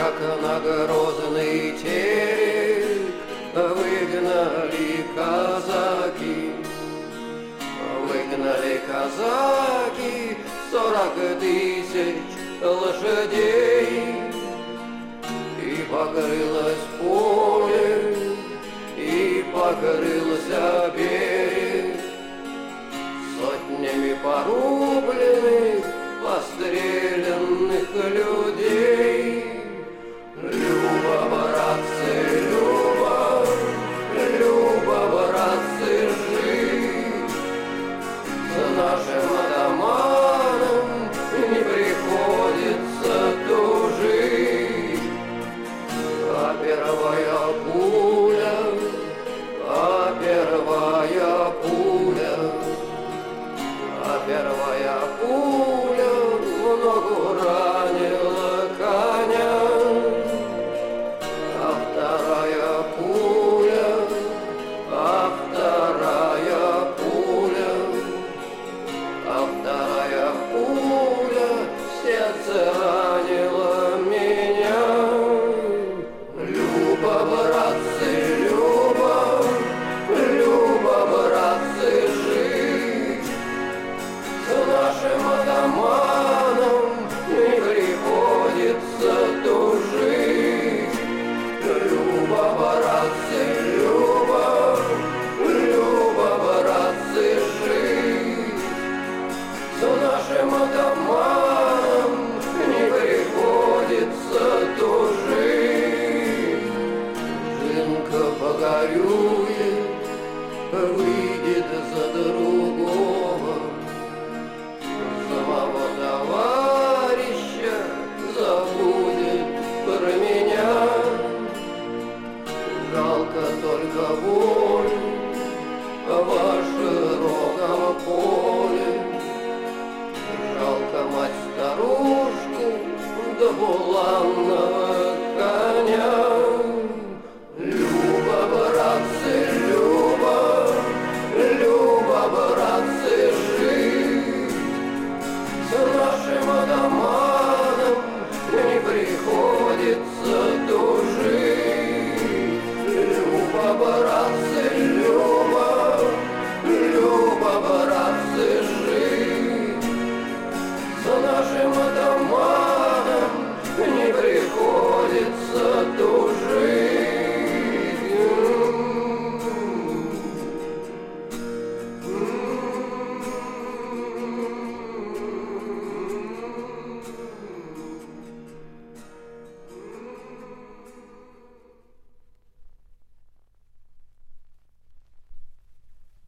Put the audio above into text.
как на грозный терек выгнали казаки. Выгнали казаки 40 тысяч лошадей, и покрылось поле, и покрылся берег сотнями порубленных, постреленных людей. Люба, братцы, Люба, Люба, братцы, жить с нашим атаманом не приходится тужить. А первая пуля, а первая пуля, а первая пуля в ногу ранила коня, а вторая пуля, а вторая пуля, а вторая пуля в сердце ранила меня. Люба, братцы, Люба, Люба, братцы, жить с нашим атаманом не приходится тужить. Люба, братцы, Люба, Люба, братцы, жить с нашим атаманом не приходится тужить. Жинка погорюет, выйдет за другого, самого товарища забудет про меня. Жалко только боль в широком поле, жалко мать-старушку да булаву